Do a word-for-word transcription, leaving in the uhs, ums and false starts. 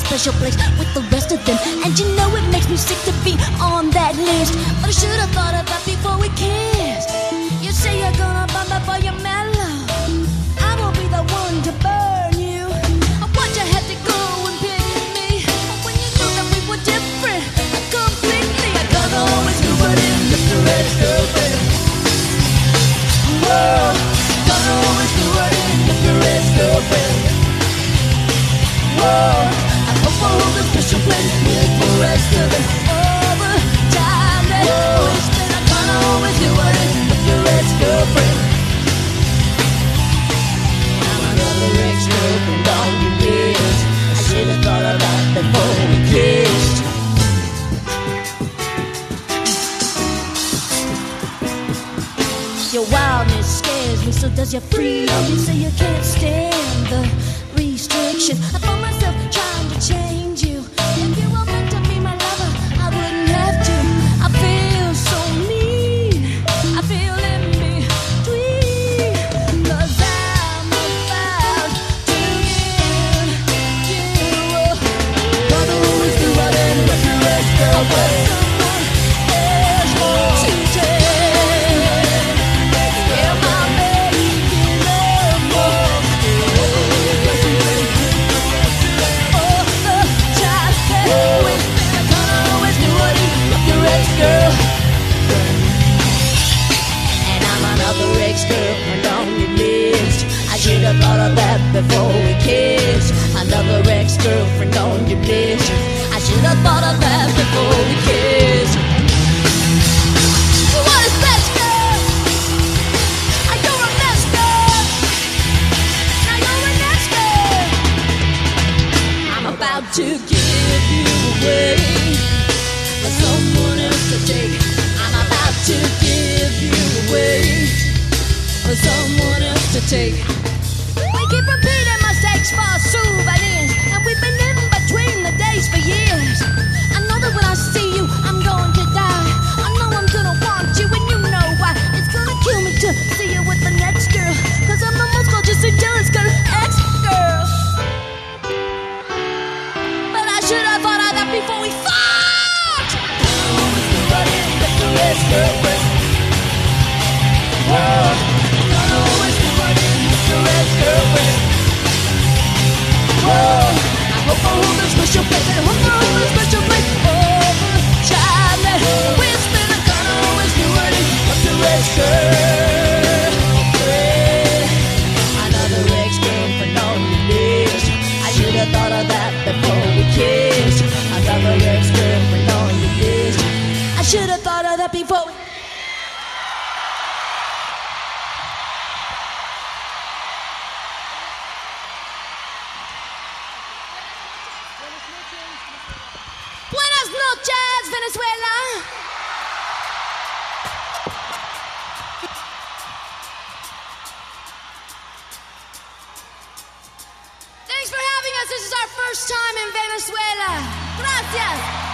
special place with the rest of them. And you know it makes me sick to be on that list, but I should have thought of that before we kissed. You say you're gonna bump before you're mellow. I won't be the one to burn you. Why'd you have to go and pity me when you knew that we were different completely? I don't always do what it is to let go. Whoa, don't always do what it is to let go. Whoa, I hope I hold a special place with the rest of it. All the time that we spend, I can't always do what it is with your ex-girlfriend. I'm another ex-girlfriend on your list. I should have thought of that before we kissed. Your wildness scares me, so does your freedom. You say you can't stand the restriction. I found myself trying to change you. If you were meant to be my lover, I wouldn't have to. I feel so mean, I feel in between, 'cause I'm about to give you. Gotta always do what I let your ex-girlfriend. I thought of that before we kissed. Another ex-girlfriend on your list. I should have thought of that before we kissed. What is that, girl? Are you a mess, girl? Now you're an ex-girl. I'm about to give you away for someone else to take. I'm about to give you away for someone else to take. Keep repeating mistakes for souvenirs, and we've been in between the days for years. I know that when I see you, I'm going to die. I know I'm gonna want you, and you know why. It's gonna kill me to see you with the next girl, 'cause I'm almost gorgeous and jealous, girl, ex-girl. But I should have thought of that before we fought. Ex-girlfriend. Whoa, don't always do what it is to ex-girlfriend. Whoa, I hope I hold a special place. I hope I hold a special place. All the time that we spend, I can't always do what it is to ex-girlfriend. Another ex-girlfriend on your list. I should have thought of that before we kissed. Another ex-girlfriend on your list. I should have thought of that before we Buenas noches, Venezuela. Thanks for having us. This is our first time in Venezuela. Gracias.